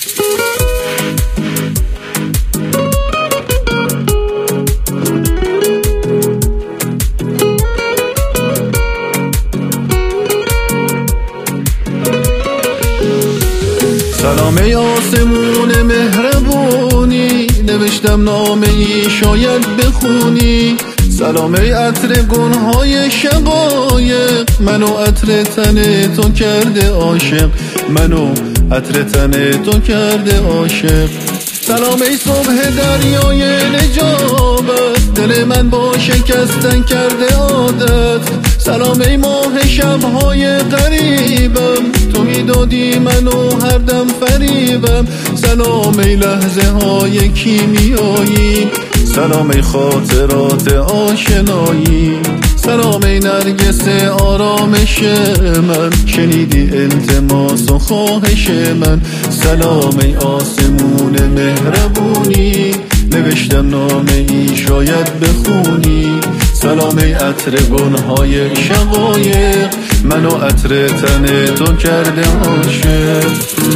سلام ای آسمون مهربونی، نوشتم نامه ای شاید بخونی. سلام ای عطر گلهای شقایق، منو عطر تن تو کرده عاشق، منو عطر تن تو کرده عاشق. سلام ای صبح دریای نجابت، دل من با شکستن کرده عادت. سلام ای ماه شبهای غریبم، تو میدادی منو هر دم فریبم. سلام ای لحظه های کیمیایی، سلام ای خاطرات آشنایی. سلام ای نرگس آرامش من، شنیدی التماس و خواهش من. سلام ای آسمون مهربونی، نوشتم نامه ای شاید بخونی. سلام ای عطر گلهای شقایق، منو عطر تن تو کرده عاشق.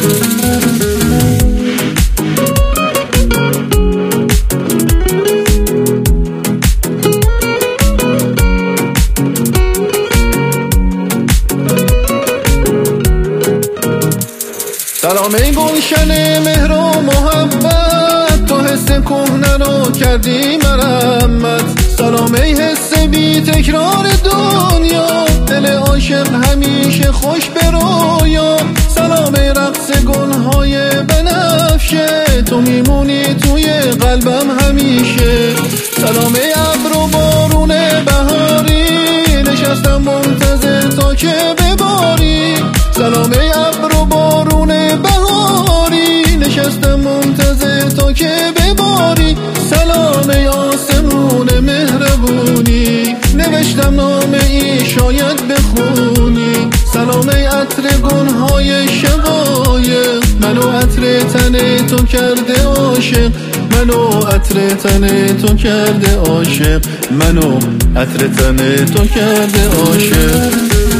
سلام ای گلشن مهر و محبت، تو حس کهنه رو کردی مرمت. سلام ای حس بی تکرار دنیا، دل عاشق همیشه خوش به رویا. سلام ای رقص گلهای بنفشه، تو میمونی توی قلبم همیشه. سلام ای ابر و بارون بهاری، نشستم منتظر تا که بباری. سلام ای ابر و بارون بهاری، نشستم منتظر تا که بباری. سلام ای آسمون مهربونی، نوشتم نامه ای شاید بخونی. سلام ای عطر گلهای شقایق، منو عطر تن تو کرده عاشق، منو عطر تن تو کرده عاشق، منو عطر تن تو کرده عاشق.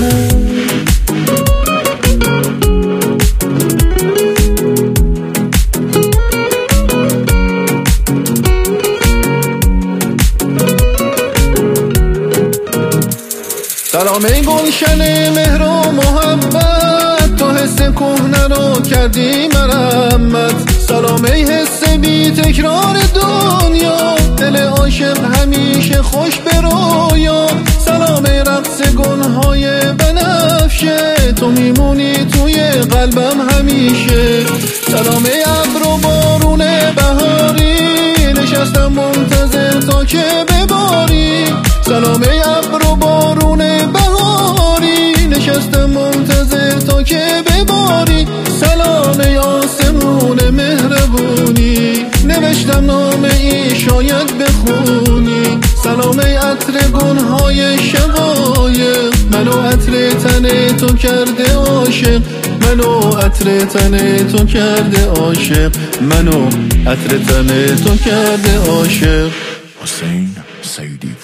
سلام ای گلشن مهر و محبت، تو حس کهنه رو کردی مرمت. سلام ای حس بی تکرار دنیا، دل عاشق همیشه خوش به رویا. سلام ای رقص گلهای بنفشه، تو میمونی توی قلبم همیشه. سلام ای ابر و بارون بهاری، نشستم منتظر تا که بباری. سلام ای ابر و بارون بهاری، نشستم منتظر تا که بباری. سلام ای آسمون مهربونی، نوشتم نامه ای شاید بخونی. سلام ای عطر گلهای شقایق، منو عطر تن تو کرده عاشق، منو عطر تن تو کرده عاشق، منو عطر تن تو کرده عاشق. حسین سیدی.